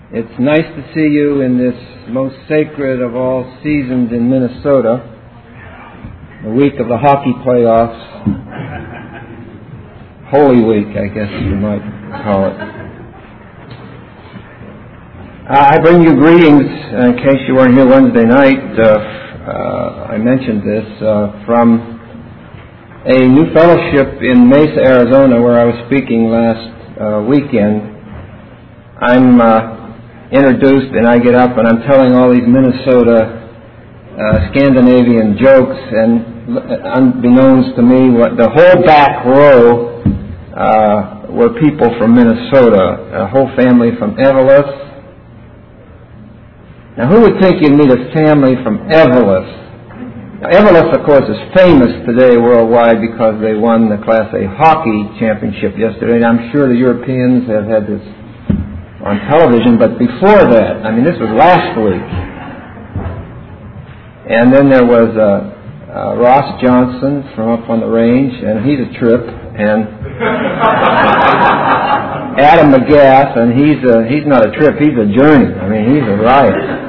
It's nice to see you in this most sacred of all seasons in Minnesota, the week of the hockey playoffs, Holy Week, I guess you might call it. I bring you greetings, in case you weren't here Wednesday night. I mentioned this, from a new fellowship in Mesa, Arizona, where I was speaking last weekend. I'm introduced and I get up and I'm telling all these Minnesota Scandinavian jokes, and unbeknownst to me, the whole back row were people from Minnesota, a whole family from Eveleth. Now, who would think you'd meet a family from Eveleth? Now, Eveleth, of course, is famous today worldwide because they won the Class A hockey championship yesterday, and I'm sure the Europeans have had this on television, but before that, this was last week. And then there was Ross Johnson from up on the range, and he's a trip, and Adam McGath, and he's not a trip, he's a journey. He's a riot.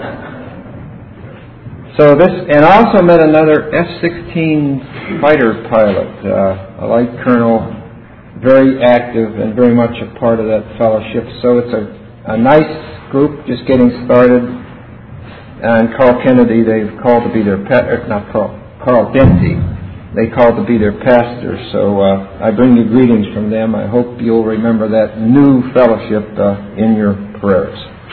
So this, and also met another F-16 fighter pilot, a light colonel, very active and very much a part of that fellowship. So it's a nice group just getting started. And Carl Kennedy, they've called to be their Carl Dempsey, they called to be their pastor. So I bring you greetings from them. I hope you'll remember that new fellowship in your prayers.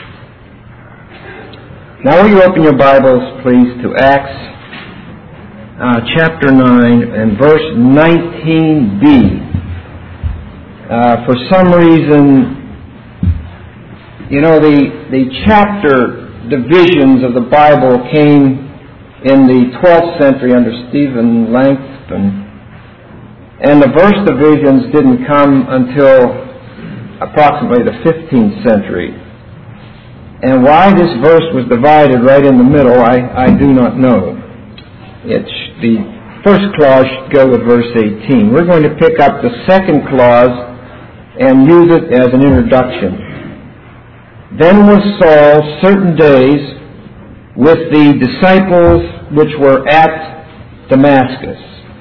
Now will you open your Bibles, please, to Acts chapter 9 and verse 19b. For some reason, the chapter divisions of the Bible came in the 12th century under Stephen Langton, and the verse divisions didn't come until approximately the 15th century. And why this verse was divided right in the middle, I do not know. It's the first clause should go with verse 18. We're going to pick up the second clause and use it as an introduction. Then was Saul certain days with the disciples which were at Damascus.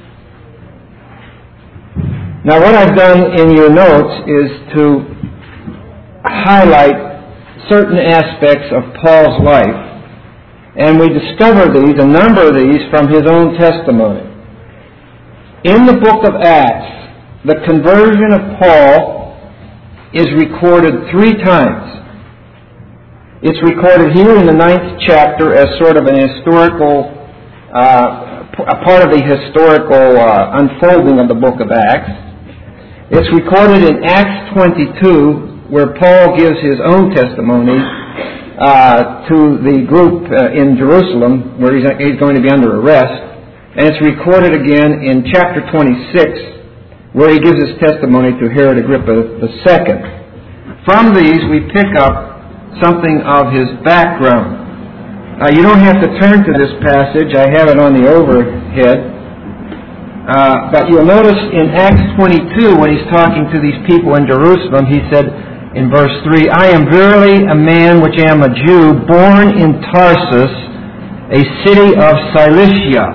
Now what I've done in your notes is to highlight certain aspects of Paul's life, and we discover a number of these from his own testimony. In the book of Acts, the conversion of Paul is recorded 3 times. It's recorded here in the 9th chapter as sort of an historical, a part of the historical unfolding of the book of Acts. It's recorded in Acts 22, where Paul gives his own testimony to the group in Jerusalem, where he's going to be under arrest. And it's recorded again in chapter 26, where he gives his testimony to Herod Agrippa II. From these, we pick up something of his background. You don't have to turn to this passage. I have it on the overhead. But you'll notice in Acts 22, when he's talking to these people in Jerusalem, he said in verse 3, I am verily a man which am a Jew, born in Tarsus, a city of Cilicia.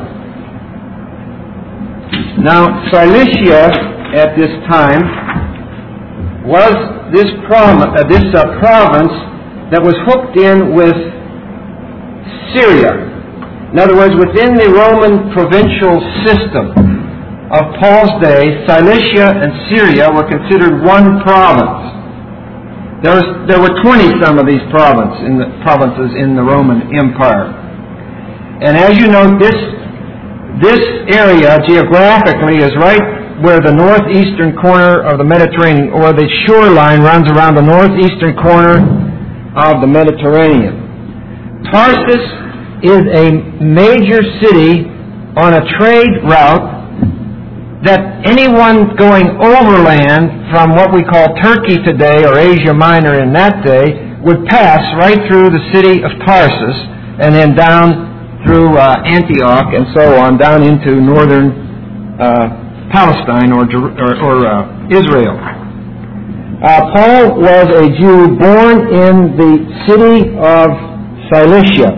Now, Cilicia at this time was this province that was hooked in with Syria. In other words, within the Roman provincial system of Paul's day, Cilicia and Syria were considered one province. There were 20-some of these provinces in the Roman Empire. And as you know, this area geographically is right where the northeastern corner of the Mediterranean, or the shoreline runs around the northeastern corner of the Mediterranean. Tarsus is a major city on a trade route that anyone going overland from what we call Turkey today, or Asia Minor in that day, would pass right through the city of Tarsus and then down through Antioch and so on, down into northern Palestine or Israel. Paul was a Jew born in the city of Cilicia.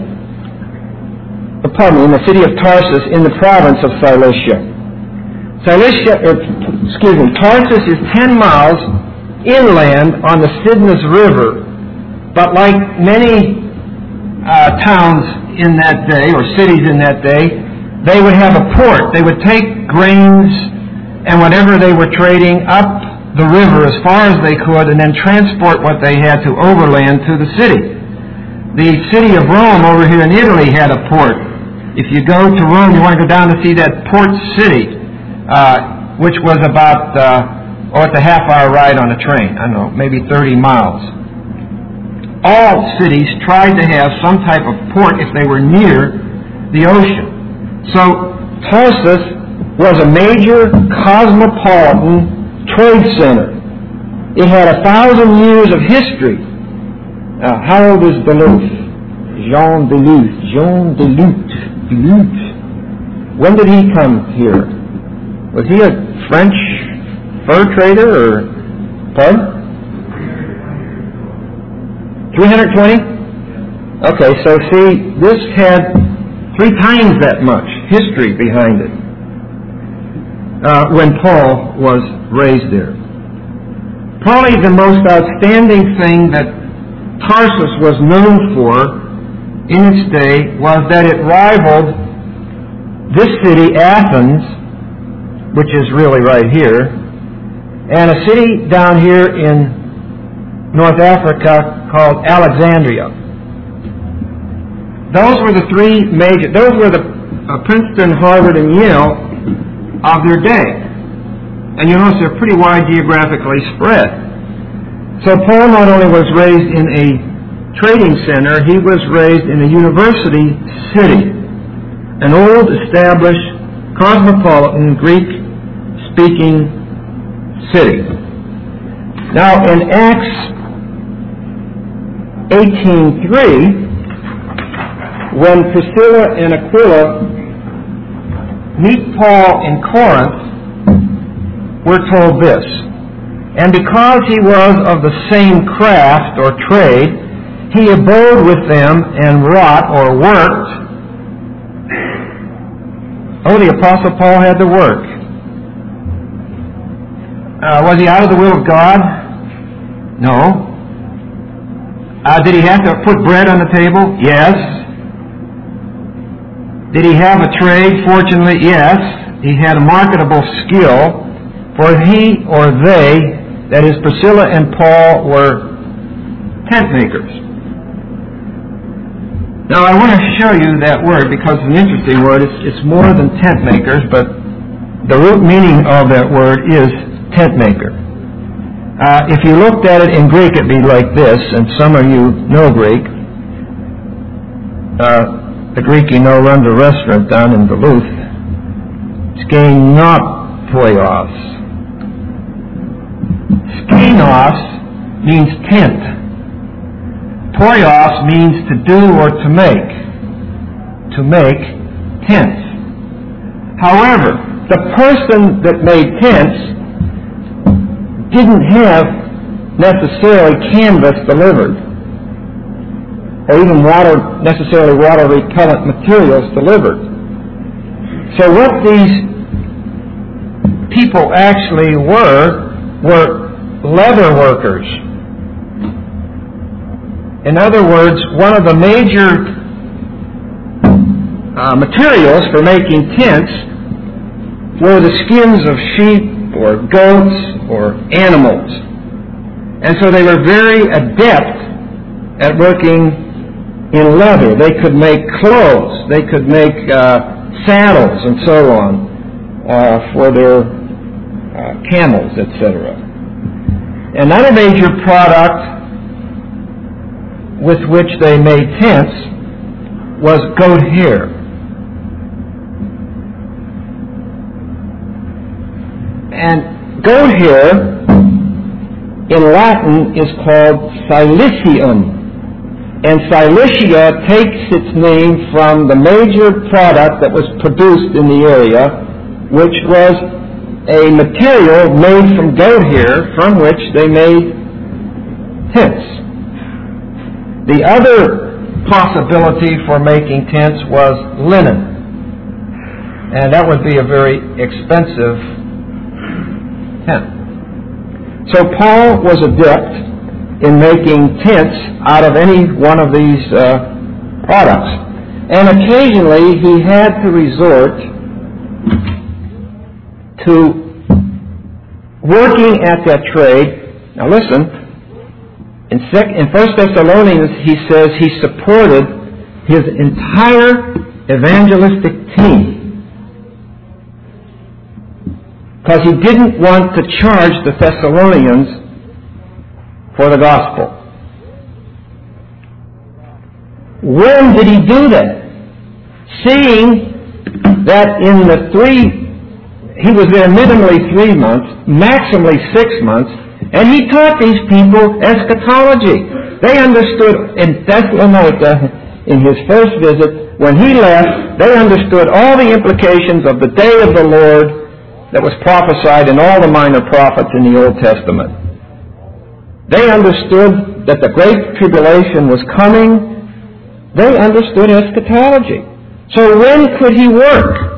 In the city of Tarsus in the province of Cilicia. Tarsus is 10 miles inland on the Cydnus River, but like many towns in that day, or cities in that day, they would have a port. They would take grains and whatever they were trading up the river as far as they could and then transport what they had to overland to the city. The city of Rome over here in Italy had a port. If you go to Rome, you want to go down to see that port city, which was about, it's a half-hour ride on a train. I don't know, maybe 30 miles. All cities tried to have some type of port if they were near the ocean. So Tarsus was a major cosmopolitan trade center. It had 1,000 years of history. How old is Duluth? Jean Duluth. When did he come here? Was he a French fur trader or pardon? 320? Okay, so see, this had 3 times that much history behind it when Paul was raised there. Probably the most outstanding thing that Tarsus was known for in its day was that it rivaled this city, Athens, which is really right here, and a city down here in North Africa called Alexandria. Those were the Princeton, Harvard, and Yale of their day. And you notice they're pretty wide geographically spread. So Paul not only was raised in a trading center, he was raised in a university city, an old, established, cosmopolitan, Greek-speaking city. Now, in Acts 18:3, when Priscilla and Aquila meet Paul in Corinth, we're told this: "And because he was of the same craft or trade, he abode with them and wrought or worked." Oh, the Apostle Paul had to work. Was he out of the will of God? No. Did he have to put bread on the table? Yes. Did he have a trade? Fortunately, yes. He had a marketable skill, for he or they, that is Priscilla and Paul, were tent makers. Now I want to show you that word because it's an interesting word. It's more than tent makers, but the root meaning of that word is tent maker. If you looked at it in Greek, it'd be like this, and some of you know Greek. The Greek you know runs a restaurant down in Duluth. Skenopoios. Skenos means tent. Poios means to do or to make. To make tents. However, the person that made tents didn't have necessarily canvas delivered, or even necessarily water-repellent materials delivered. So what these people actually were leather workers. In other words, one of the major materials for making tents were the skins of sheep or goats or animals. And so they were very adept at working in leather. They could make clothes. They could make saddles and so on for their camels, etc. Another major product with which they made tents was goat hair. And goat hair in Latin is called silicium. And Cilicia takes its name from the major product that was produced in the area, which was a material made from goat hair from which they made tents. The other possibility for making tents was linen. And that would be a very expensive tent. So Paul was adept in making tents out of any one of these products. And occasionally he had to resort to working at that trade. Now listen, in 1 Thessalonians he says he supported his entire evangelistic team because he didn't want to charge the Thessalonians for the gospel. When did he do that? Seeing that in he was there minimally 3 months, maximally 6 months, and he taught these people eschatology. They understood in Thessalonica, in his first visit, when he left, they understood all the implications of the day of the Lord that was prophesied in all the minor prophets in the Old Testament. They understood that the Great Tribulation was coming. They understood eschatology. So when could he work?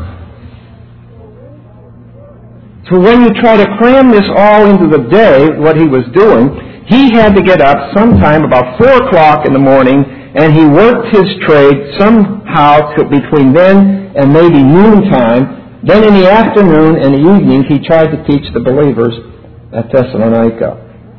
So when you try to cram this all into the day, what he was doing, he had to get up sometime about 4 o'clock in the morning, and he worked his trade somehow between then and maybe noontime. Then in the afternoon and the evening, he tried to teach the believers at Thessalonica.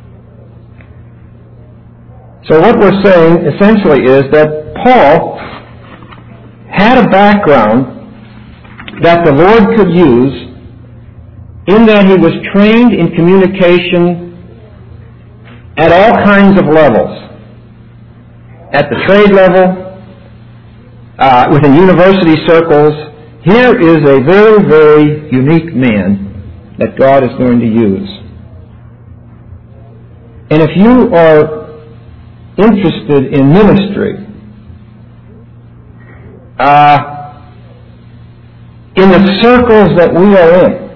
So what we're saying essentially is that Paul had a background that the Lord could use in that he was trained in communication at all kinds of levels. At the trade level, within university circles. Here is a very, very unique man that God is going to use. And if you are interested in ministry, in the circles that we are in,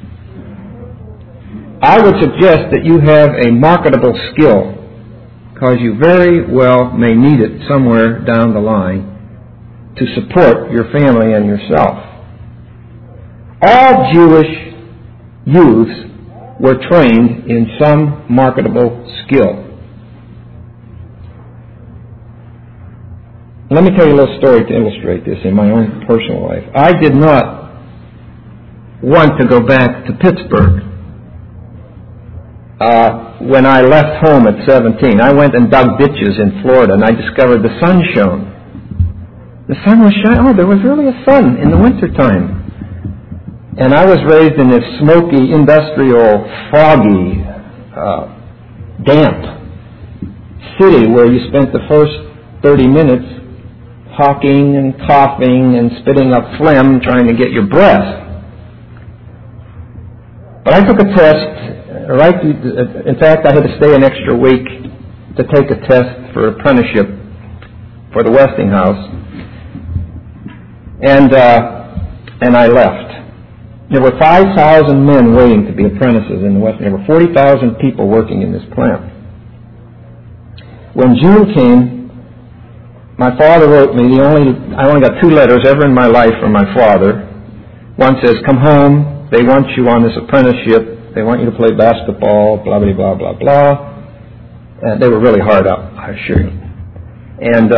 I would suggest that you have a marketable skill, because you very well may need it somewhere down the line to support your family and yourself. All Jewish youths were trained in some marketable skill. Let me tell you a little story to illustrate this in my own personal life. I did not want to go back to Pittsburgh when I left home at 17. I went and dug ditches in Florida, and I discovered the sun shone. The sun was shining. Oh, there was really a sun in the wintertime. And I was raised in this smoky, industrial, foggy, damp city where you spent the first 30 minutes hawking and coughing and spitting up phlegm trying to get your breath. But I took a test. In fact, I had to stay an extra week to take a test for apprenticeship for the Westinghouse. And I left. There were 5,000 men waiting to be apprentices in the West. There were 40,000 people working in this plant. When June came, my father wrote me, I only got 2 letters ever in my life from my father. One says, "Come home, they want you on this apprenticeship, they want you to play basketball, blah, blah, blah, blah, blah." And they were really hard up, I assure you. And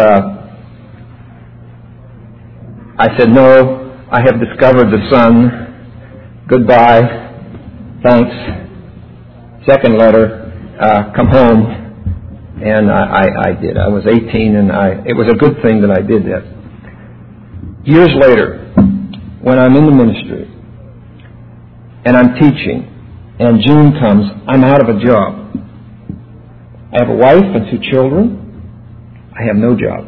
I said, "No, I have discovered the sun. Goodbye. Thanks." Second letter, "Come home." And I did. I was 18, and it was a good thing that I did that. Years later, when I'm in the ministry, and I'm teaching, and June comes, I'm out of a job. I have a wife and 2 children. I have no job.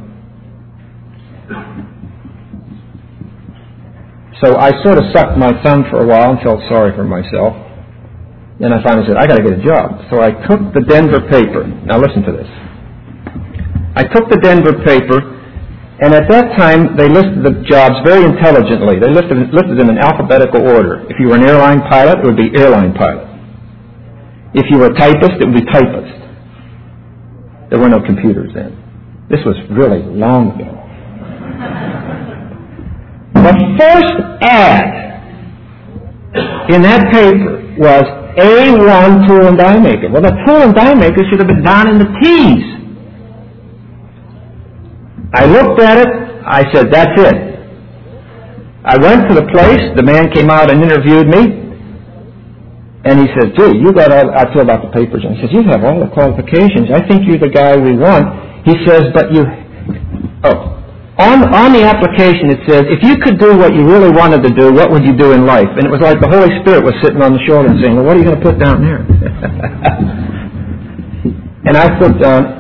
So I sort of sucked my thumb for a while and felt sorry for myself. Then I finally said, I got to get a job. So I took the Denver paper. Now listen to this. I took the Denver paper And at that time, they listed the jobs very intelligently. They listed them in alphabetical order. If you were an airline pilot, it would be airline pilot. If you were a typist, it would be typist. There were no computers then. This was really long ago. The first ad in that paper was A1 tool and die maker. Well, the tool and die maker should have been down in the T's. I looked at it. I said, that's it. I went to the place. The man came out and interviewed me. And he says, gee, you got all, I filled out the papers. And he says, you have all the qualifications. I think you're the guy we want. He says, but you, on the application it says, if you could do what you really wanted to do, what would you do in life? And it was like the Holy Spirit was sitting on the shoulder and saying, well, what are you going to put down there? And I put down,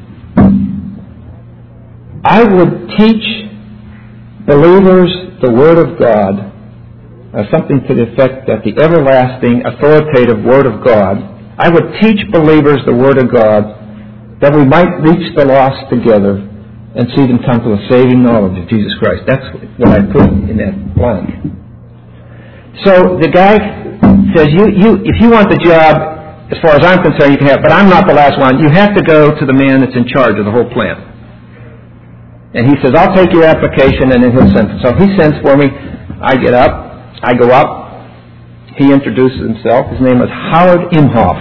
I would teach believers the Word of God, something to the effect that the everlasting, authoritative Word of God, I would teach believers the Word of God that we might reach the lost together and see them come to a saving knowledge of Jesus Christ. That's what I put in that blank. So the guy says, if you want the job, as far as I'm concerned, you can have, but I'm not the last one. You have to go to the man that's in charge of the whole plant. And he says, I'll take your application, and then he'll send it. So he sends for me. I get up. I go up. He introduces himself. His name is Howard Imhoff.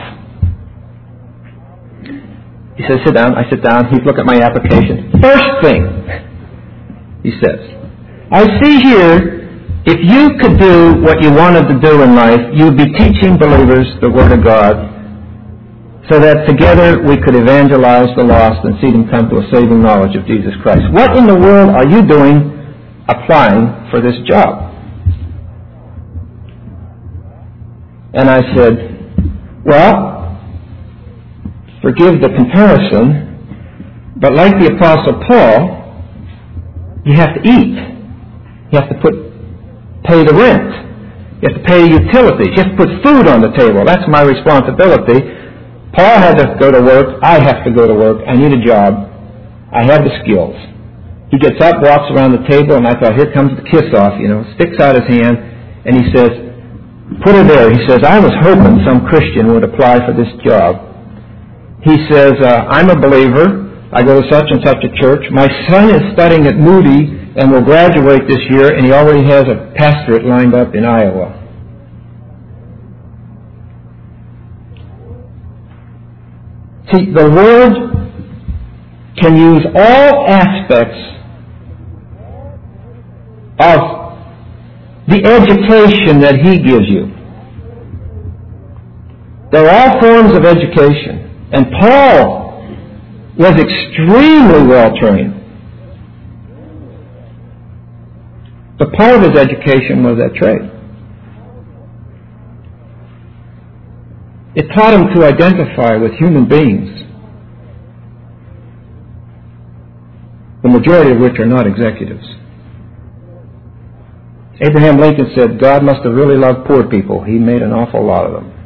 He says, sit down. I sit down. He's looking at my application. First thing, he says, I see here, if you could do what you wanted to do in life, you'd be teaching believers the Word of God, so that together we could evangelize the lost and see them come to a saving knowledge of Jesus Christ. What in the world are you doing applying for this job? And I said, well, forgive the comparison, but like the Apostle Paul, you have to eat. You have to pay the rent. You have to pay utilities. You have to put food on the table. That's my responsibility. Paul had to go to work. I have to go to work. I need a job. I have the skills. He gets up, walks around the table, and I thought, here comes the kiss-off, sticks out his hand, and he says, put her there. He says, I was hoping some Christian would apply for this job. He says, I'm a believer. I go to such and such a church. My son is studying at Moody and will graduate this year, and he already has a pastorate lined up in Iowa. See, the Word can use all aspects of the education that He gives you. There are all forms of education. And Paul was extremely well trained. But part of his education was that trade. It taught him to identify with human beings, the majority of which are not executives. Abraham Lincoln said, God must have really loved poor people. He made an awful lot of them.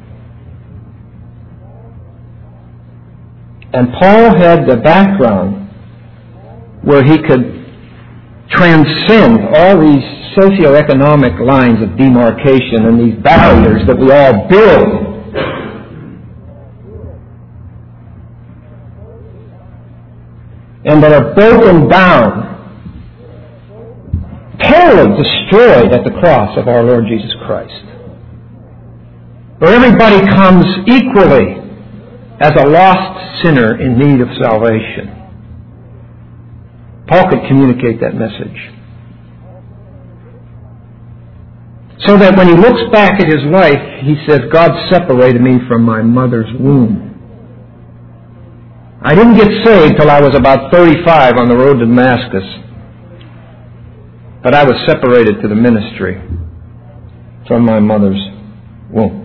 And Paul had the background where he could transcend all these socioeconomic lines of demarcation and these barriers that we all build. And that are broken down, totally destroyed at the cross of our Lord Jesus Christ. Where everybody comes equally as a lost sinner in need of salvation. Paul could communicate that message. So that when he looks back at his life, he says, God separated me from my mother's womb. I didn't get saved till I was about 35 on the road to Damascus. But I was separated to the ministry from my mother's womb.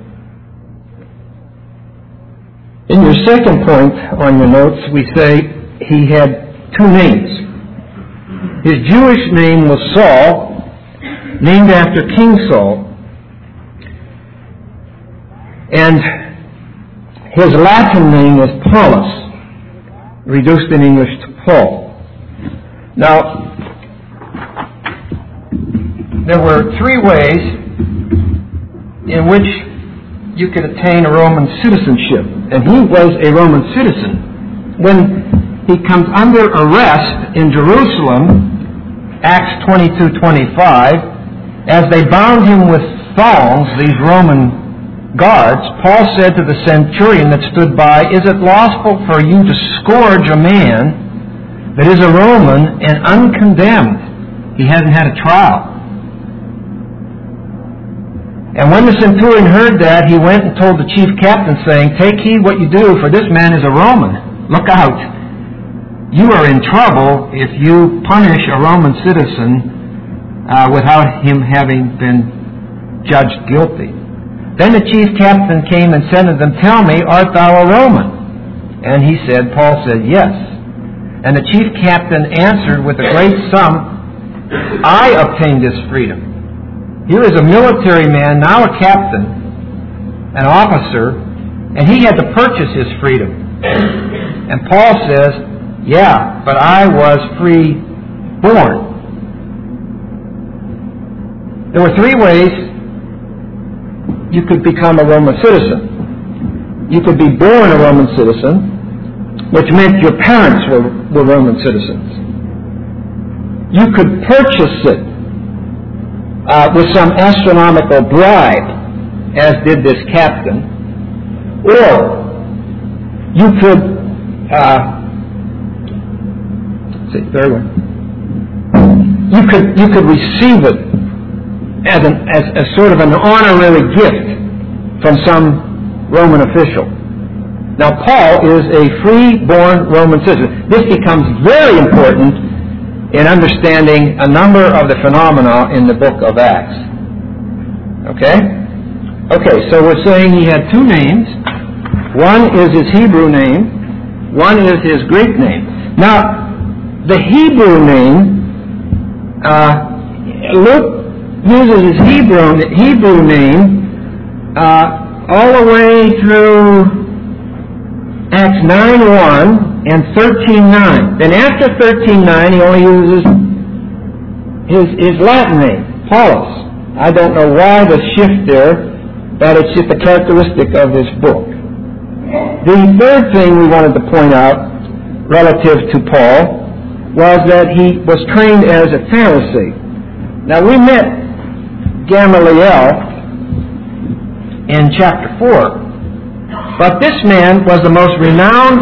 In your second point on your notes, we say he had two names. His Jewish name was Saul, named after King Saul. And his Latin name was Paulus, reduced in English to Paul. Now, there were three ways in which you could attain a Roman citizenship. And he was a Roman citizen. When he comes under arrest in Jerusalem, Acts 22:25, as they bound him with thongs, these Roman guards, Paul said to the centurion that stood by, "Is it lawful for you to scourge a man that is a Roman and uncondemned?" He hasn't had a trial. And when the centurion heard that, he went and told the chief captain, saying, "Take heed what you do, for this man is a Roman. Look out. You are in trouble if you punish a Roman citizen without him having been judged guilty." Then the chief captain came and said to them, "Tell me, art thou a Roman?" And he said, Paul said, "Yes." And the chief captain answered with a great sum, "I obtained this freedom." Here is a military man, now a captain, an officer, and he had to purchase his freedom. And Paul says, "Yeah, but I was free born." There were three ways you could become a Roman citizen. You could be born a Roman citizen, which meant your parents were Roman citizens. You could purchase it with some astronomical bribe, as did this captain, or you could you could receive it as sort of an honorary gift from some Roman official. Now, Paul is a free-born Roman citizen. This becomes very important in understanding a number of the phenomena in the book of Acts. Okay, so we're saying he had two names. One is his Hebrew name. One is his Greek name. Now, the Hebrew name, Luke uses his Hebrew name all the way through Acts 9:1 and 13:9. Then after 13:9, he only uses his Latin name, Paulus. I don't know why the shift there, but it's just a characteristic of this book. The third thing we wanted to point out relative to Paul was that he was trained as a Pharisee. Now, we met Gamaliel in chapter 4. But this man was the most renowned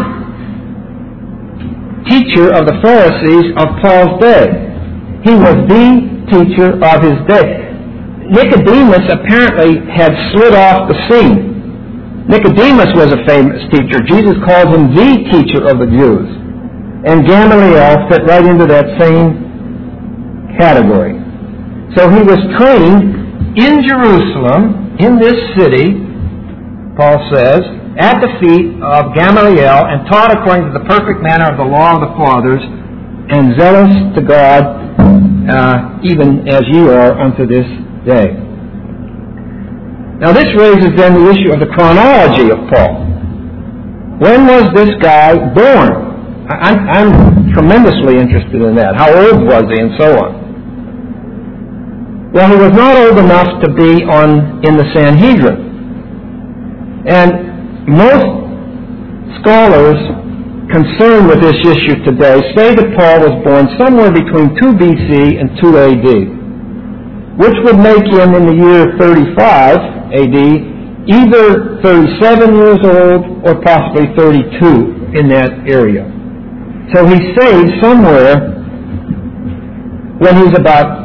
teacher of the Pharisees of Paul's day. He was the teacher of his day. Nicodemus apparently had slid off the scene. Nicodemus was a famous teacher. Jesus called him the teacher of the Jews. And Gamaliel fit right into that same category. So he was trained in Jerusalem, in this city, Paul says, at the feet of Gamaliel, and taught according to the perfect manner of the law of the fathers, and zealous to God, even as ye are unto this day. Now this raises then the issue of the chronology of Paul. When was this guy born? I'm tremendously interested in that. How old was he, and so on. Well, he was not old enough to be in the Sanhedrin. And most scholars concerned with this issue today say that Paul was born somewhere between 2 BC and 2 AD, which would make him in the year 35 AD either 37 years old or possibly 32 in that area. So he's saved somewhere when he's about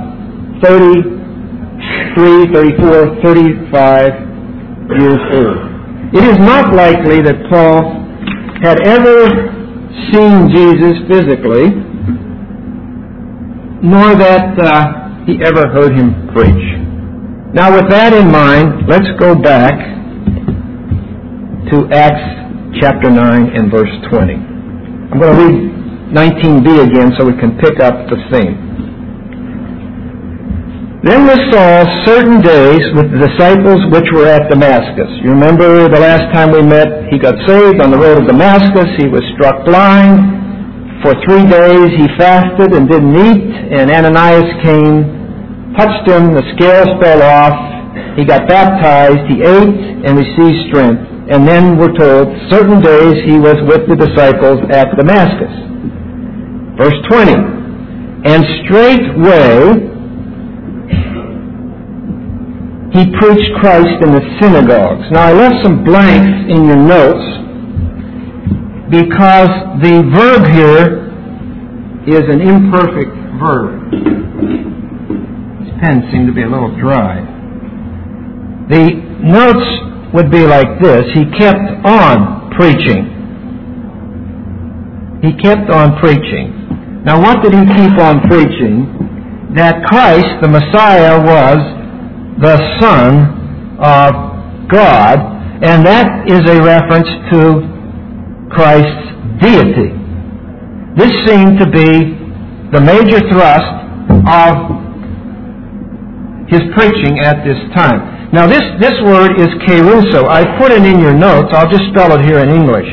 33, 34, 35 years old. It is not likely that Paul had ever seen Jesus physically, nor that he ever heard him preach. Now, with that in mind, let's go back to Acts chapter 9 and verse 20. I'm going to read 19b again so we can pick up the theme. Then was Saul certain days with the disciples which were at Damascus. You remember the last time we met, he got saved on the road to Damascus. He was struck blind, For 3 days he fasted and didn't eat, and Ananias came, touched him, the scales fell off, he got baptized, he ate and received strength. And then we're told, certain days he was with the disciples at Damascus. Verse 20, and straightway he preached Christ in the synagogues. Now I left some blanks in your notes because the verb here is an imperfect verb. This pen seemed to be a little dry. The notes would be like this. He kept on preaching. He kept on preaching. Now what did he keep on preaching? That Christ, the Messiah, was the Son of God, and that is a reference to Christ's deity. This seemed to be the major thrust of his preaching at this time. Now this word is kerusso. I put it in your notes. I'll just spell it here in English.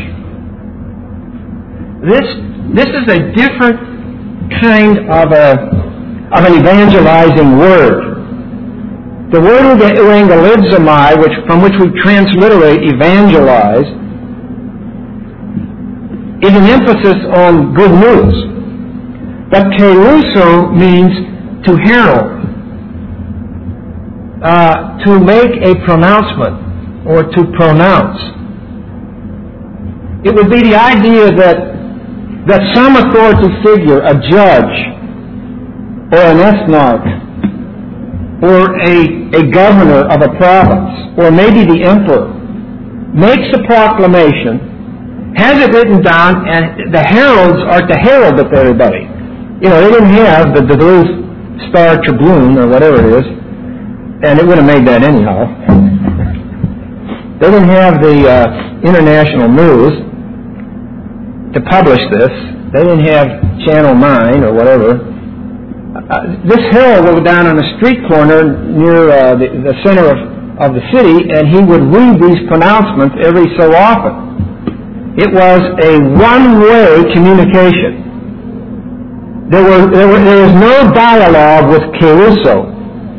This is a different kind of an evangelizing word. The word evangelizomai, from which we transliterate evangelize, is an emphasis on good news. But kerusso means to herald, to make a pronouncement, or to pronounce. It would be the idea that some authority figure, a judge, or an ethnarch, or a governor of a province, or maybe the emperor, makes a proclamation, has it written down, and the heralds are to herald it to everybody. You know, they didn't have the Duluth Star Tribune, or whatever it is, and it would have made that anyhow. They didn't have the international news to publish this. They didn't have Channel 9 or whatever. This herald would go down on a street corner near the center of the city, and he would read these pronouncements every so often. It was a one-way communication. There was no dialogue with kerusso.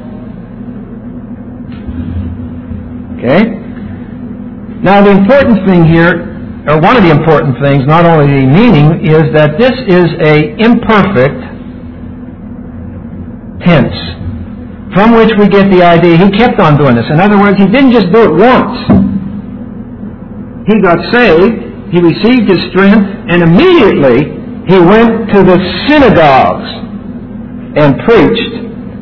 Okay? Now the important thing here, or one of the important things, not only the meaning, is that this is an imperfect tense, from which we get the idea he kept on doing this. In other words, he didn't just do it once. He got saved, he received his strength, and immediately he went to the synagogues and preached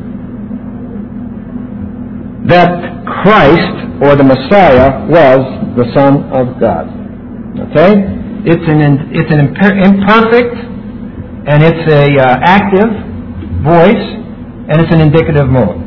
that Christ, or the Messiah, was the Son of God. Okay? It's an imperfect, and it's a active voice, and it's an indicative mode.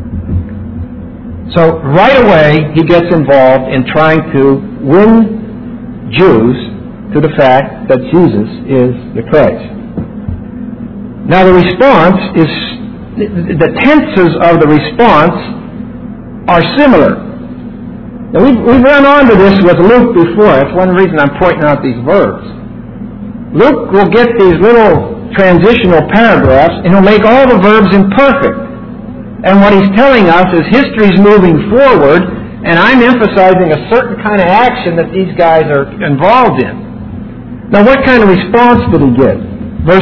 So right away he gets involved in trying to win Jews to the fact that Jesus is the Christ. Now the response is, the tenses of the response are similar. Now we've run on to this with Luke before. That's one reason I'm pointing out these verbs. Luke will get these little transitional paragraphs, and he'll make all the verbs imperfect. And what he's telling us is history's moving forward, and I'm emphasizing a certain kind of action that these guys are involved in. Now what kind of response did he get? Verse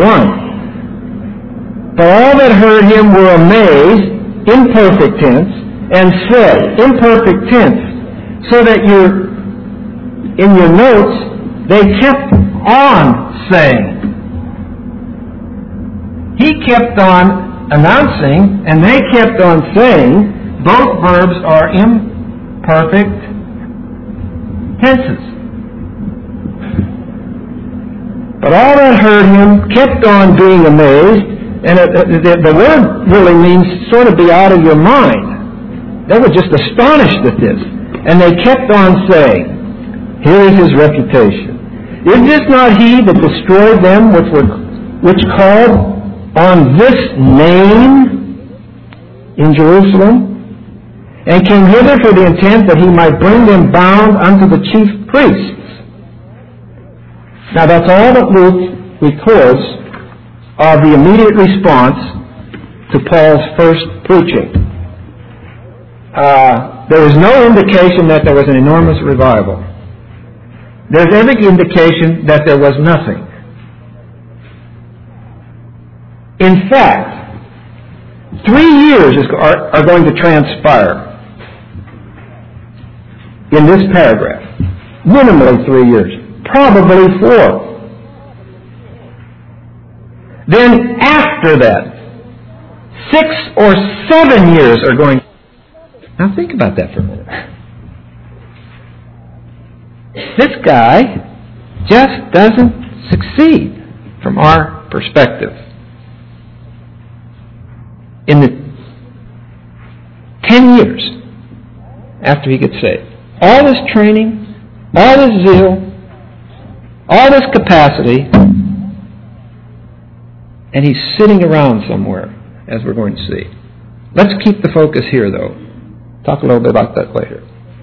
21. For all that heard him were amazed, imperfect tense, and said, imperfect tense, so that in your notes, they kept on saying. He kept on announcing, and they kept on saying. Both verbs are imperfect tenses. But all that heard him kept on being amazed, and the word really means sort of be out of your mind. They were just astonished at this. And they kept on saying, here is his reputation. Is this not he that destroyed them which called on this name in Jerusalem, and came hither for the intent that he might bring them bound unto the chief priests? Now that's all that Luke records of the immediate response to Paul's first preaching. There is no indication that there was an enormous revival. There's every indication that there was nothing. In fact, 3 years are going to transpire in this paragraph. Minimally 3 years. Probably 4. Then after that, 6 or 7 years are going. Now think about that for a minute. This guy just doesn't succeed from our perspective. In the 10 years after he gets saved, all this training, all this zeal, all this capacity, and he's sitting around somewhere, as we're going to see. Let's keep the focus here, though. Talk a little bit about that later.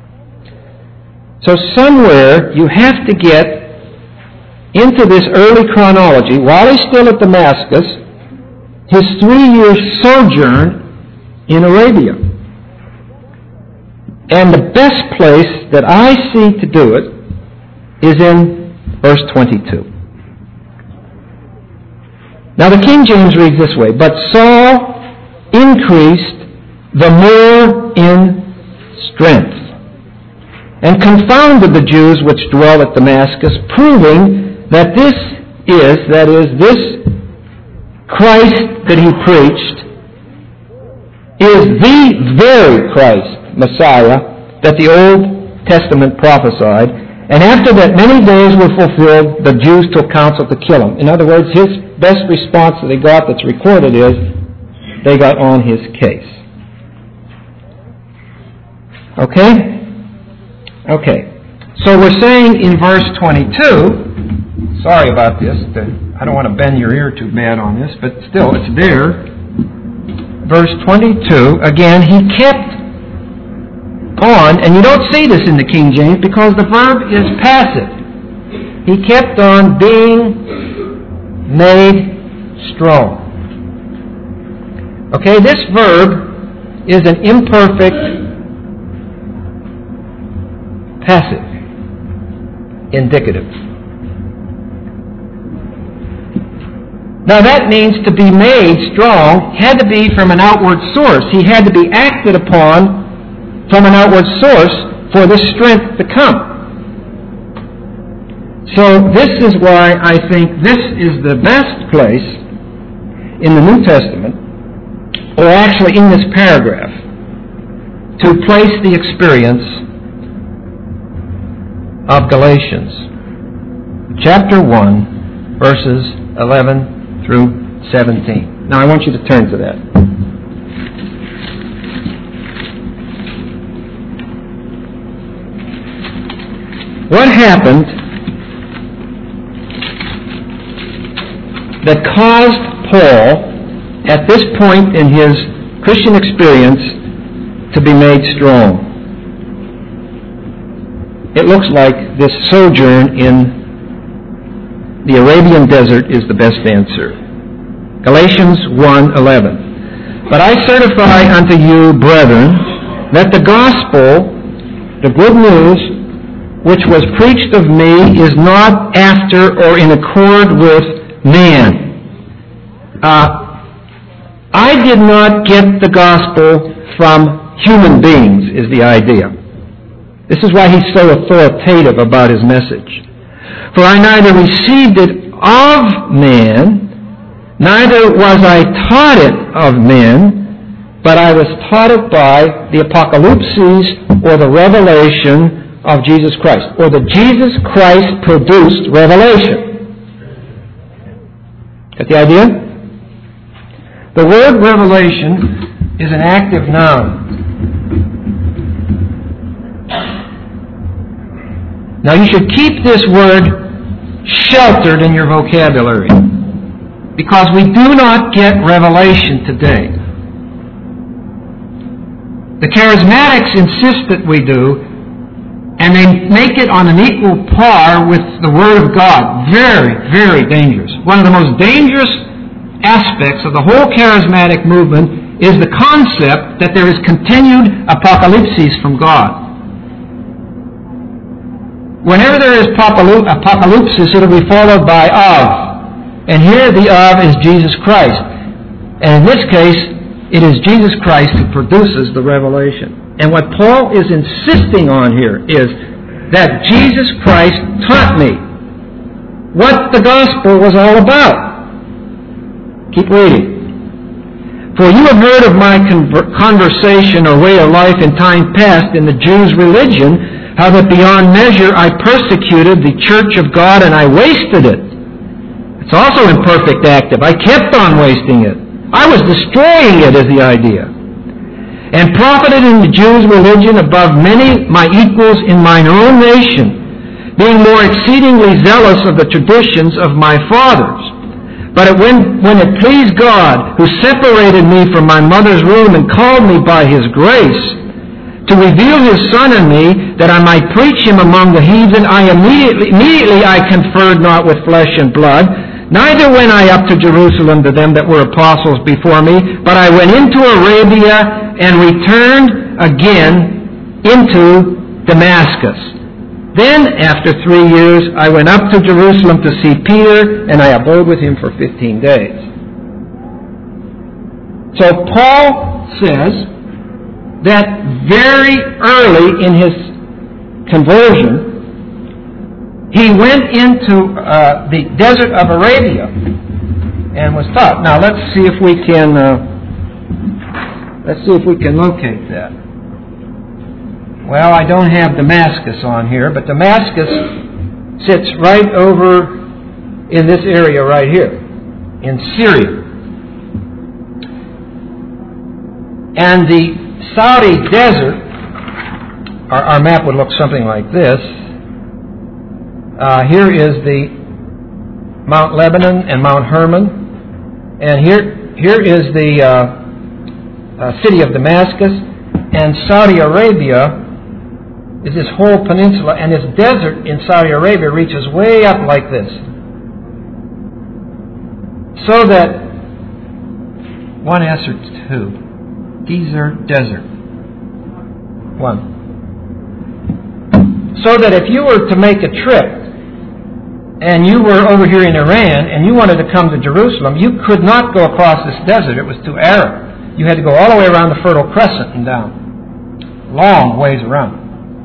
So somewhere you have to get into this early chronology. While he's still at Damascus, his 3-year sojourn in Arabia. And the best place that I see to do it is in verse 22. Now the King James reads this way, "But Saul increased the more in strength, and confounded the Jews which dwell at Damascus, proving that this Christ that he preached, is the very Christ, Messiah, that the Old Testament prophesied. And after that many days were fulfilled, the Jews took counsel to kill him." In other words, his best response that they got that's recorded is, they got on his case. Okay? Okay. So we're saying in verse 22, sorry about this, I don't want to bend your ear too bad on this, but still, it's there. Verse 22, again, he kept on, and you don't see this in the King James because the verb is passive. He kept on being made strong. Okay, this verb is an imperfect passive indicative. Now that means to be made strong had to be from an outward source. He had to be acted upon from an outward source for this strength to come. So this is why I think this is the best place in the New Testament, or actually in this paragraph, to place the experience of Galatians, chapter 1, verses 11 through 17. Now I want you to turn to that. What happened that caused Paul, at this point in his Christian experience, to be made strong? It looks like this sojourn in the Arabian desert is the best answer. Galatians 1:11. "But I certify unto you, brethren, that the gospel, the good news, which was preached of me, is not after or in accord with man." I did not get the gospel from human beings, is the idea. This is why he's so authoritative about his message. "For I neither received it of man, neither was I taught it of men, but I was taught it by the apocalypses, or the revelation of Jesus Christ," or the Jesus Christ produced revelation. Got the idea? The word revelation is an active noun. Now you should keep this word sheltered in your vocabulary, because we do not get revelation today. The charismatics insist that we do, and they make it on an equal par with the Word of God. Very, very dangerous. One of the most dangerous aspects of the whole charismatic movement is the concept that there is continued apocalypses from God. Whenever there is apocalypsis, it will be followed by of. And here the of is Jesus Christ. And in this case, it is Jesus Christ who produces the revelation. And what Paul is insisting on here is that Jesus Christ taught me what the gospel was all about. Keep reading. For you have heard of my conversation or way of life in time past in the Jews' religion, how that beyond measure I persecuted the church of God and I wasted it. It's also imperfect active. I kept on wasting it. I was destroying it is the idea. And profited in the Jews' religion above many my equals in mine own nation, being more exceedingly zealous of the traditions of my fathers. But when it pleased God, who separated me from my mother's womb and called me by His grace, to reveal His Son in me, that I might preach Him among the heathen, immediately I conferred not with flesh and blood, neither went I up to Jerusalem to them that were apostles before me, but I went into Arabia and returned again into Damascus. Then, after 3 years, I went up to Jerusalem to see Peter, and I abode with him for 15 days. So Paul says that very early in his conversion, he went into the desert of Arabia and was taught. Now let's see if we can locate that. Well, I don't have Damascus on here, but Damascus sits right over in this area right here, in Syria. And the Saudi desert, our map would look something like this. Here is the Mount Lebanon and Mount Hermon. And here is the city of Damascus. And Saudi Arabia is this whole peninsula. And this desert in Saudi Arabia reaches way up like this. So that, one answer to two. Desert. One. So that if you were to make a trip and you were over here in Iran and you wanted to come to Jerusalem, you could not go across this desert. It was too arid. You had to go all the way around the Fertile Crescent and down. Long ways around.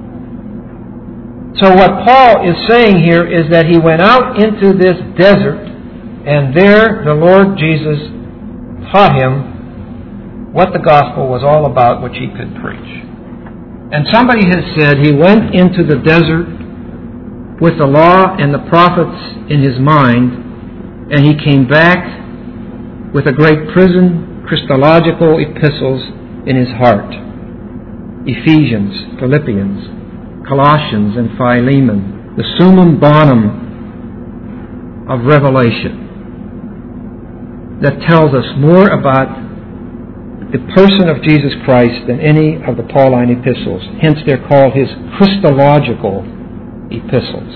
So what Paul is saying here is that he went out into this desert, and there the Lord Jesus taught him what the gospel was all about, which he could preach. And somebody has said he went into the desert with the law and the prophets in his mind, and he came back with a great prison Christological epistles in his heart. Ephesians, Philippians, Colossians, and Philemon, the summum bonum of Revelation, that tells us more about the person of Jesus Christ than any of the Pauline epistles. Hence they're called his Christological epistles.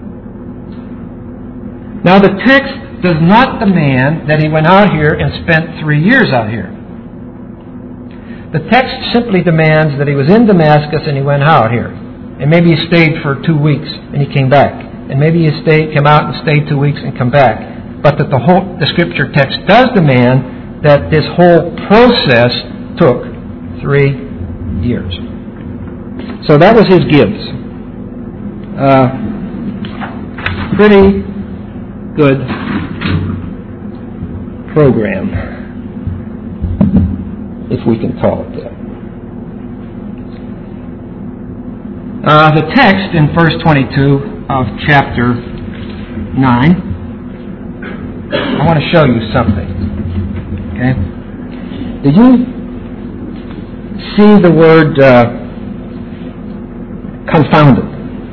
Now the text does not demand that he went out here and spent 3 years out here. The text simply demands that he was in Damascus and he went out here. And maybe he stayed for 2 weeks and he came back. And maybe he came out and stayed 2 weeks and come back. But that the scripture text does demand that this whole process took 3 years. So that was his gifts. Pretty good program, if we can call it that. The text in verse 22 of chapter 9, I want to show you something. Okay? Did you see the word confounded?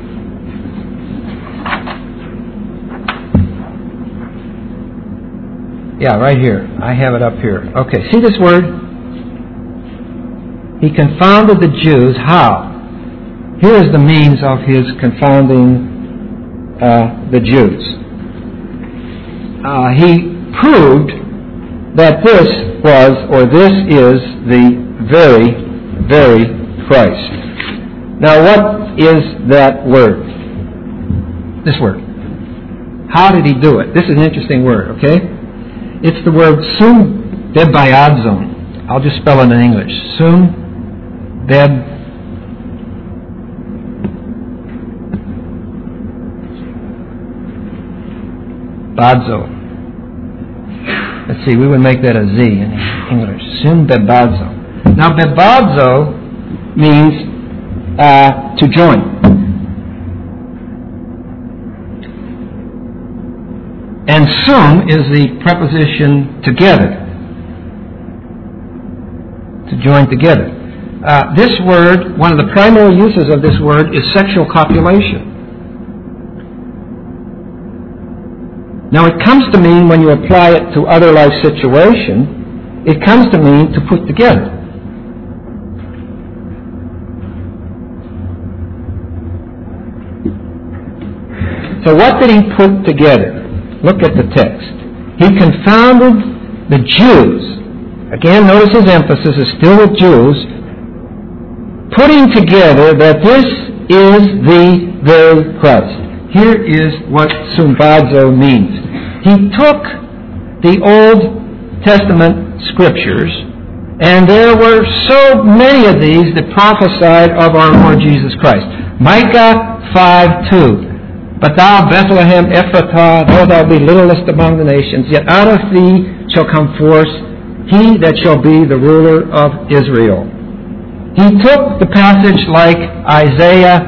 Yeah, right here. I have it up here. Okay, see this word? He confounded the Jews. How? Here is the means of his confounding the Jews. He proved that this is the very, very Christ. Now, what is that word? This word. How did he do it? This is an interesting word, okay? It's the word sum bebayadzon. I'll just spell it in English. Sum bebadzo. Let's see, we would make that a Z in English. Sum bebadzo. Now, bebadzo means to join. And sum is the preposition together. To join together. This word, one of the primary uses of this word is sexual copulation. Now it comes to mean, when you apply it to other life situation, it comes to mean to put together. So what did he put together? Look at the text. He confounded the Jews. Again, notice his emphasis is still with Jews, putting together that this is the very Christ. Here is what sumbadzo means. He took the Old Testament scriptures, and there were so many of these that prophesied of our Lord Jesus Christ. Micah 5:2. But thou, Bethlehem Ephrathah, though thou be littlest among the nations, yet out of thee shall come forth he that shall be the ruler of Israel. He took the passage like Isaiah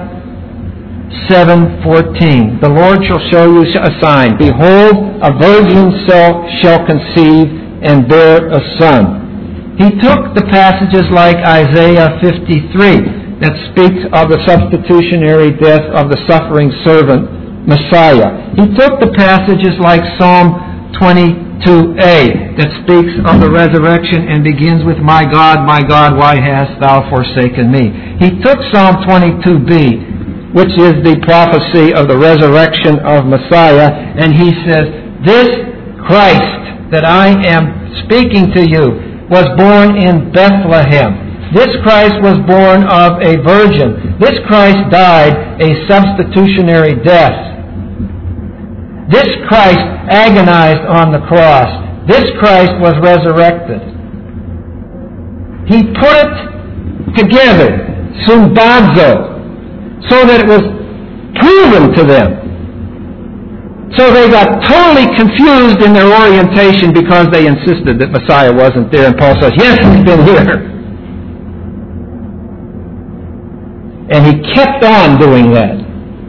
7:14. The Lord shall show you a sign. Behold, a virgin shall conceive and bear a son. He took the passages like Isaiah 53 that speaks of the substitutionary death of the suffering servant, Messiah. He took the passages like Psalm 22a that speaks of the resurrection and begins with, my God, why hast thou forsaken me? He took Psalm 22b, which is the prophecy of the resurrection of Messiah, and he says, this Christ that I am speaking to you was born in Bethlehem. This Christ was born of a virgin. This Christ died a substitutionary death. This Christ agonized on the cross. This Christ was resurrected. He put it together, sumbadzo, so that it was proven to them. So they got totally confused in their orientation because they insisted that Messiah wasn't there. And Paul says, yes, he's been here. And he kept on doing that.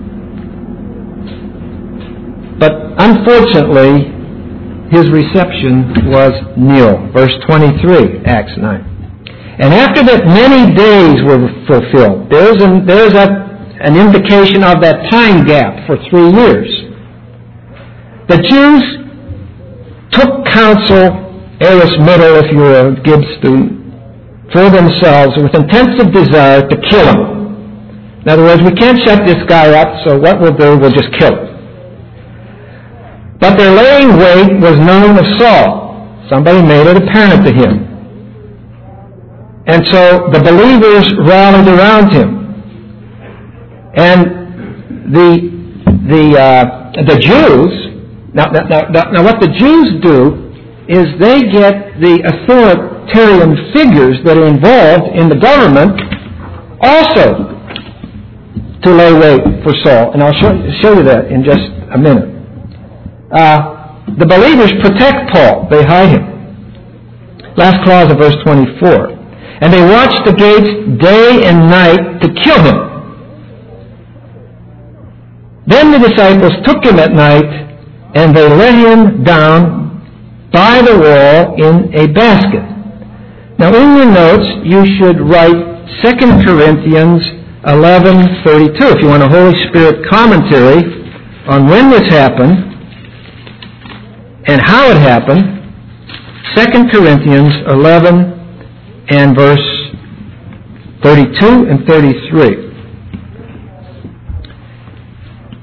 But unfortunately, his reception was nil. Verse 23, Acts 9. And after that many days were fulfilled. There's an indication of that time gap for 3 years. The Jews took counsel, Aris Middle, if you're a Gibbs student, for themselves with intensive desire to kill him. In other words, we can't shut this guy up, so what we'll do, we'll just kill him. But their laying wait was known of Saul. Somebody made it apparent to him. And so the believers rallied around him. And the Jews, now what the Jews do is they get the authoritarian figures that are involved in the government also to lay wait for Saul. And I'll show you that in just a minute. The believers protect Paul. They hide him. Last clause of verse 24. And they watched the gates day and night to kill him. Then the disciples took him at night, and they let him down by the wall in a basket. Now in your notes, you should write 2 Corinthians 11:32. If you want a Holy Spirit commentary on when this happened, and how it happened, 2 Corinthians 11 and verse 32 and 33.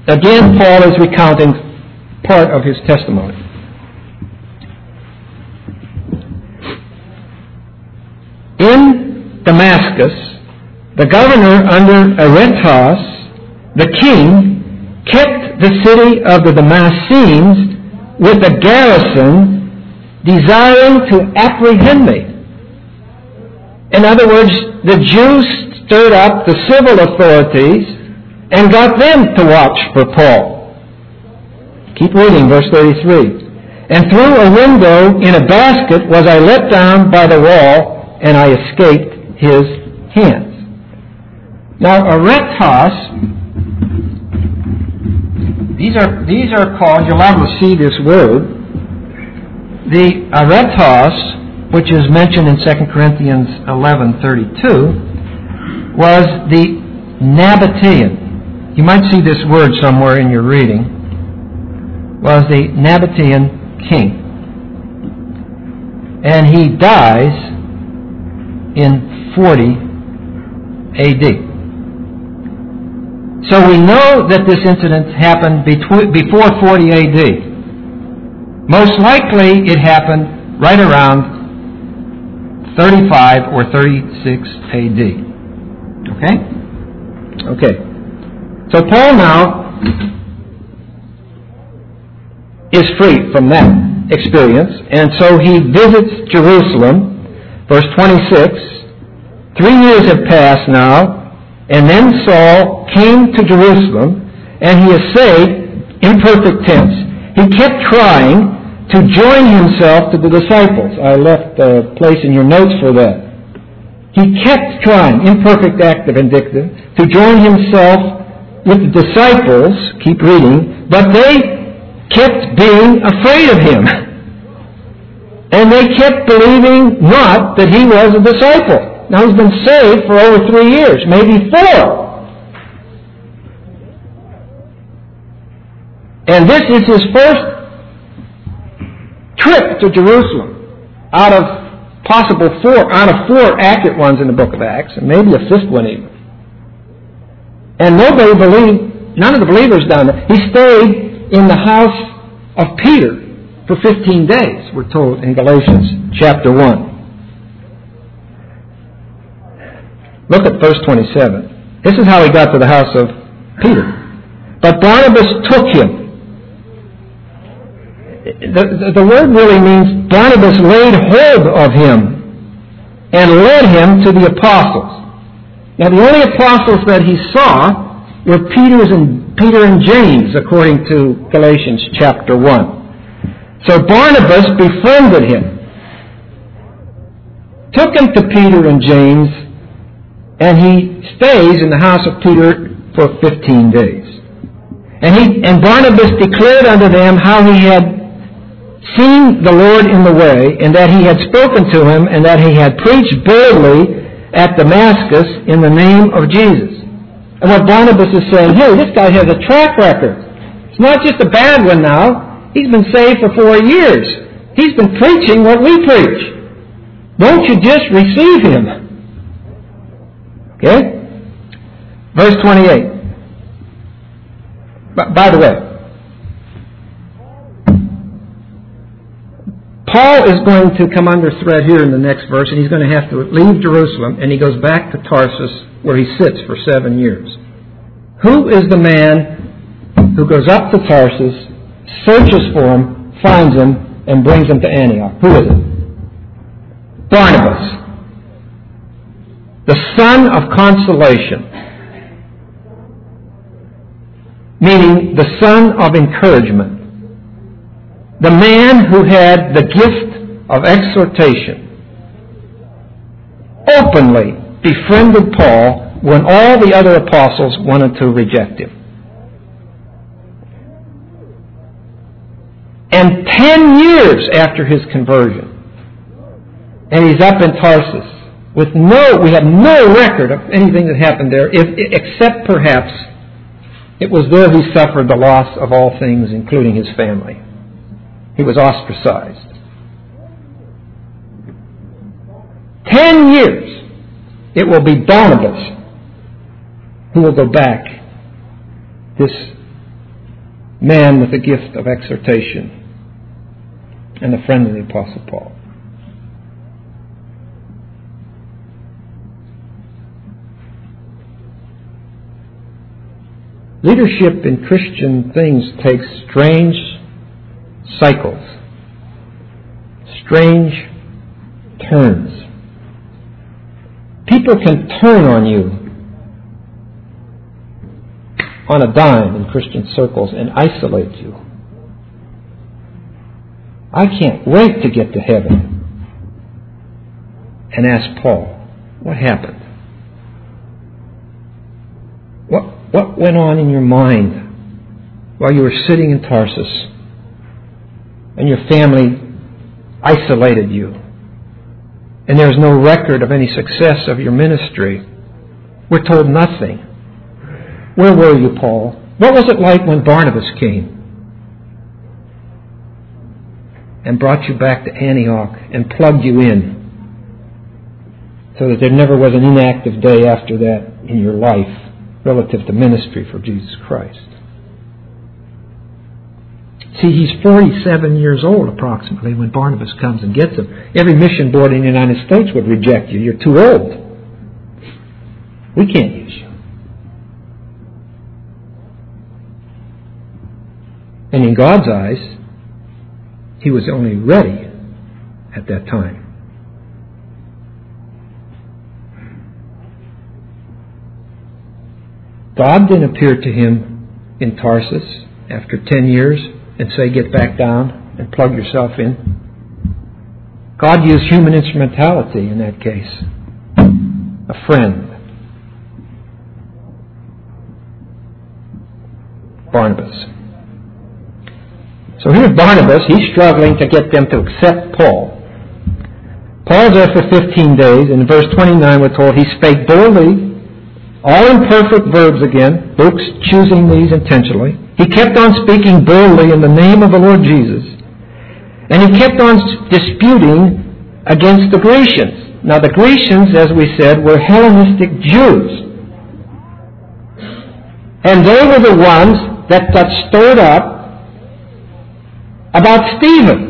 Again, Paul is recounting part of his testimony. In Damascus, the governor under Aretas, the king, kept the city of the Damascenes with a garrison, desiring to apprehend me. In other words, the Jews stirred up the civil authorities and got them to watch for Paul. Keep reading, verse 33. And through a window in a basket was I let down by the wall, and I escaped his hands. Now, Aretas, these are called, you'll have to see this word, the Aretas, which is mentioned in 2 Corinthians 11:32, was the Nabatean. You might see this word somewhere in your reading. Was the Nabatean king. And he dies in 40 A.D. So we know that this incident happened before 40 A.D. Most likely it happened right around 35 or 36 A.D. Okay? So Paul now is free from that experience, and so he visits Jerusalem. Verse 26, 3 years have passed now, and then Saul came to Jerusalem, and he essayed, imperfect tense, he kept trying to join himself to the disciples. I left a place in your notes for that. He kept trying, imperfect active indicative, to join himself with the disciples, keep reading, but they kept being afraid of him. And they kept believing not that he was a disciple. Now he's been saved for over 3 years, maybe 4. And this is his first trip to Jerusalem out of 4 accurate ones in the book of Acts, and maybe a 5th one even. And none of the believers down there. He stayed in the house of Peter for 15 days, we're told in Galatians chapter 1. Look at verse 27. This is how he got to the house of Peter. But Barnabas took him. The word really means Barnabas laid hold of him and led him to the apostles. Now the only apostles that he saw were Peter and James, according to Galatians chapter 1. So Barnabas befriended him, took him to Peter and James, and he stays in the house of Peter for 15 days. And Barnabas declared unto them how he had seen the Lord in the way, and that he had spoken to him, and that he had preached boldly at Damascus in the name of Jesus. And what Barnabas is saying, hey, this guy has a track record. It's not just a bad one now. He's been saved for 4 years. He's been preaching what we preach. Won't you just receive him? Okay? Verse 28. By the way, Paul is going to come under threat here in the next verse, and he's going to have to leave Jerusalem, and he goes back to Tarsus, where he sits for 7 years. Who is the man who goes up to Tarsus, searches for him, finds him, and brings him to Antioch? Who is it? Barnabas, the son of consolation, meaning the son of encouragement, the man who had the gift of exhortation, openly befriended Paul when all the other apostles wanted to reject him. And 10 years after his conversion, and he's up in Tarsus, we have no record of anything that happened there, except perhaps it was there he suffered the loss of all things, including his family. He was ostracized. 10 years, it will be Barnabas who will go back, this man with the gift of exhortation and the friend of the Apostle Paul. Leadership in Christian things takes strange cycles, strange turns. People can turn on you on a dime in Christian circles and isolate you. I can't wait to get to heaven and ask Paul, what happened? What went on in your mind while you were sitting in Tarsus and your family isolated you and there was no record of any success of your ministry? We're told nothing. Where were you, Paul? What was it like when Barnabas came and brought you back to Antioch and plugged you in so that there never was an inactive day after that in your life relative to ministry for Jesus Christ? See, he's 47 years old approximately when Barnabas comes and gets him. Every mission board in the United States would reject you. You're too old. We can't use you. And in God's eyes, he was only ready at that time. God didn't appear to him in Tarsus after 10 years and say, get back down and plug yourself in. God used human instrumentality in that case. A friend. Barnabas. So here's Barnabas. He's struggling to get them to accept Paul. Paul's there for 15 days. In verse 29 we're told he spake boldly, all imperfect verbs again. Luke's choosing these intentionally. He kept on speaking boldly in the name of the Lord Jesus. And he kept on disputing against the Grecians. Now the Grecians, as we said, were Hellenistic Jews. And they were the ones that got stirred up about Stephen.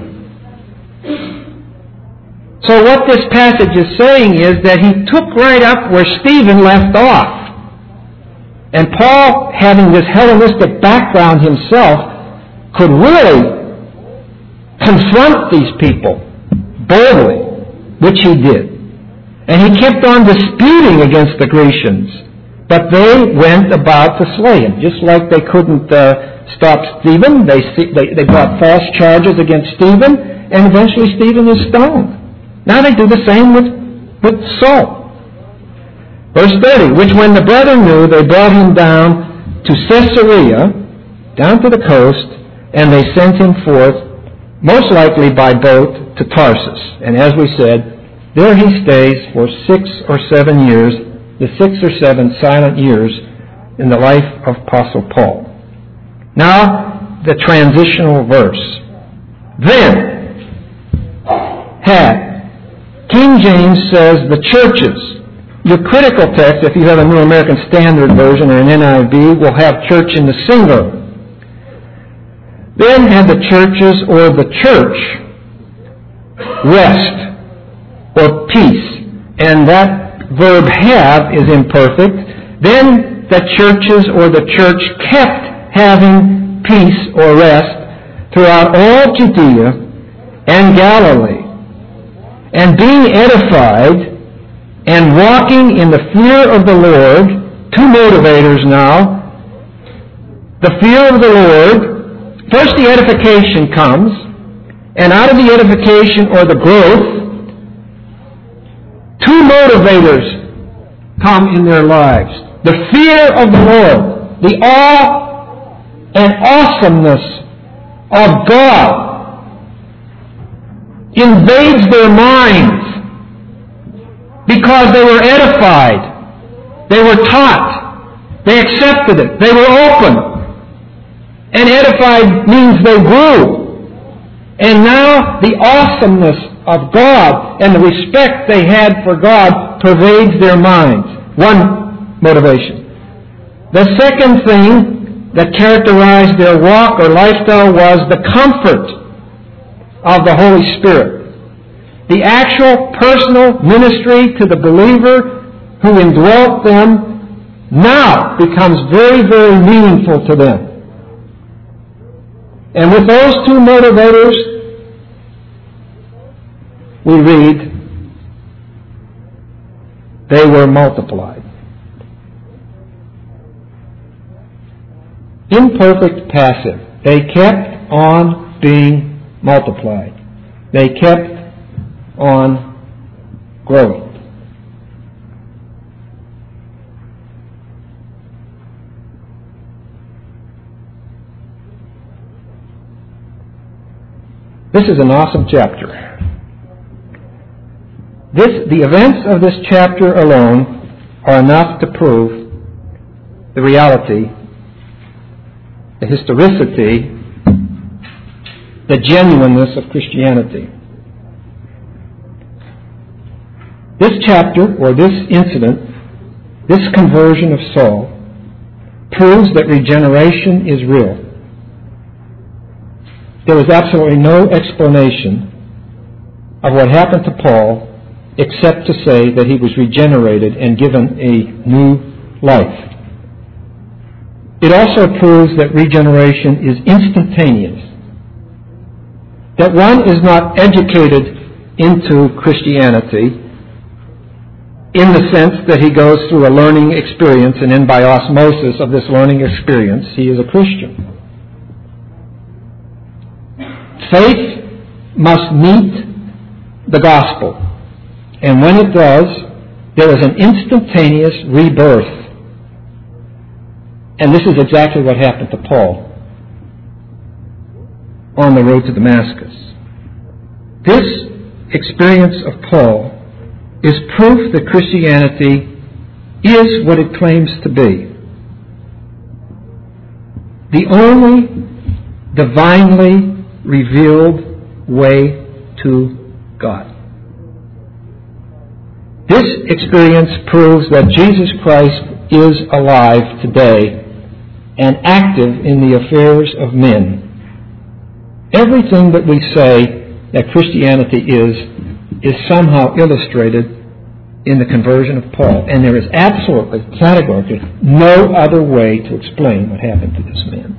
So what this passage is saying is that he took right up where Stephen left off. And Paul, having this Hellenistic background himself, could really confront these people boldly, which he did. And he kept on disputing against the Grecians. But they went about to slay him. Just like they couldn't stop Stephen, they brought false charges against Stephen, and eventually Stephen is stoned. Now they do the same with Saul. Verse 30, which when the brethren knew, they brought him down to Caesarea, down to the coast, and they sent him forth, most likely by boat, to Tarsus. And as we said, there he stays for 6 or 7 years, the 6 or 7 silent years in the life of Apostle Paul. Now, the transitional verse. Then had. King James says the churches. Your critical text, if you have a New American Standard Version or an NIV, will have church in the singular. Then had the churches or the church rest or peace. And that verb have is imperfect. Then the churches or the church kept having peace or rest throughout all Judea and Galilee, and being edified and walking in the fear of the Lord. Two motivators now. The fear of the Lord. First the edification comes, and out of the edification or the growth, two motivators come in their lives. The fear of the Lord, the awe and awesomeness of God invades their minds because they were edified, they were taught, they accepted it, they were open. And edified means they grew. And now the awesomeness of God and the respect they had for God pervades their minds. One motivation. The second thing that characterized their walk or lifestyle was the comfort of the Holy Spirit. The actual personal ministry to the believer who indwelt them now becomes very, very meaningful to them. And with those two motivators, we read, they were multiplied. Imperfect passive. They kept on being multiplied. They kept on growing. This is an awesome chapter. The events of this chapter alone are enough to prove the reality, the historicity, the genuineness of Christianity. This chapter, or this incident, this conversion of Saul, proves that regeneration is real. There was absolutely no explanation of what happened to Paul except to say that he was regenerated and given a new life. It also proves that regeneration is instantaneous, that one is not educated into Christianity in the sense that he goes through a learning experience, and then by osmosis of this learning experience, he is a Christian. Faith must meet the gospel. And when it does, there is an instantaneous rebirth. And this is exactly what happened to Paul on the road to Damascus. This experience of Paul is proof that Christianity is what it claims to be. The only divinely revealed way to God. This experience proves that Jesus Christ is alive today and active in the affairs of men. Everything that we say that Christianity is somehow illustrated in the conversion of Paul. And there is absolutely, categorically, no other way to explain what happened to this man.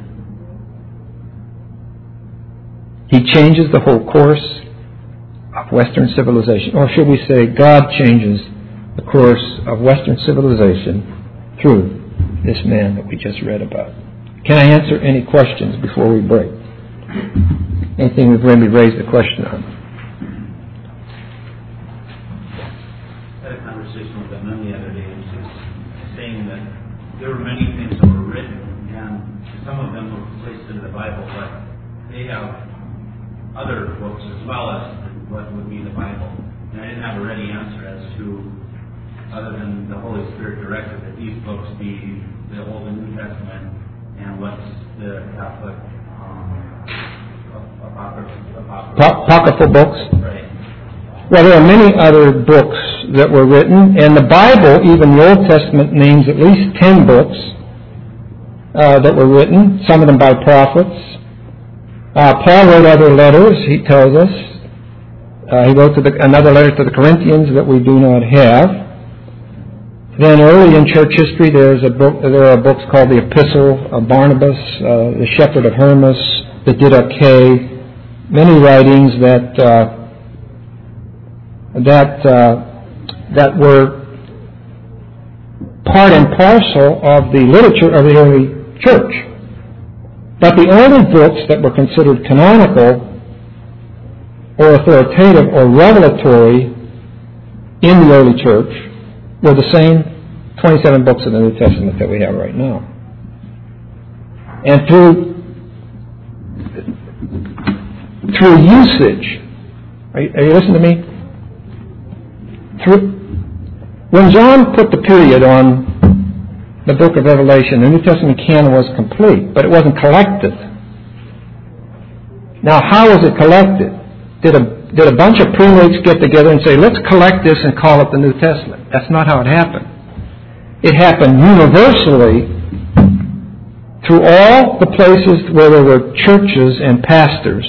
He changes the whole course of Western civilization. Or should we say, God changes the course of Western civilization through this man that we just read about. Can I answer any questions before we break? Anything we've maybe raised a question on? I had a conversation with a nun the other day, and she was saying that there were many things that were written, and some of them were placed into the Bible, but they have other books as well as what would be the Bible. And I didn't have a ready answer as to, other than the Holy Spirit directed, that these books be the Old and New Testament, and what's the Catholic Apocryphal books. Right. Well, there are many other books that were written, and the Bible, even the Old Testament, names at least 10 books that were written, some of them by prophets. Paul wrote other letters, he tells us. He wrote another letter to the Corinthians that we do not have. Then early in church history, there are books called the Epistle of Barnabas, the Shepherd of Hermas, the Didache, many writings that were part and parcel of the literature of the early church. But the only books that were considered canonical or authoritative or revelatory in the early church were the same 27 books of the New Testament that we have right now. And through usage, are you listening to me? When John put the period on the book of Revelation, the New Testament canon was complete, but it wasn't collected. Now, how was it collected? Did a bunch of prelates get together and say, let's collect this and call it the New Testament? That's not how it happened. It happened universally through all the places where there were churches and pastors,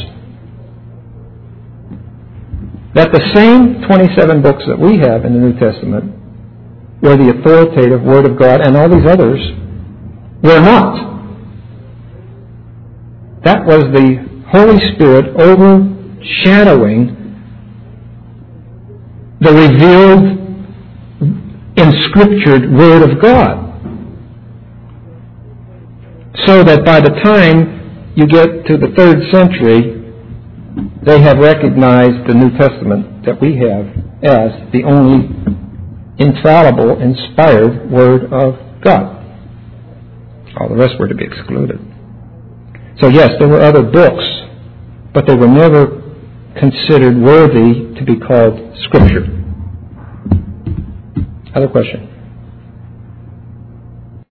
that the same 27 books that we have in the New Testament were the authoritative Word of God, and all these others were not. That was the Holy Spirit overshadowing the revealed, inscriptured Word of God. So that by the time you get to the 3rd century, they have recognized the New Testament that we have as the only infallible, inspired Word of God. All the rest were to be excluded. So yes, there were other books, but they were never considered worthy to be called Scripture. Other question?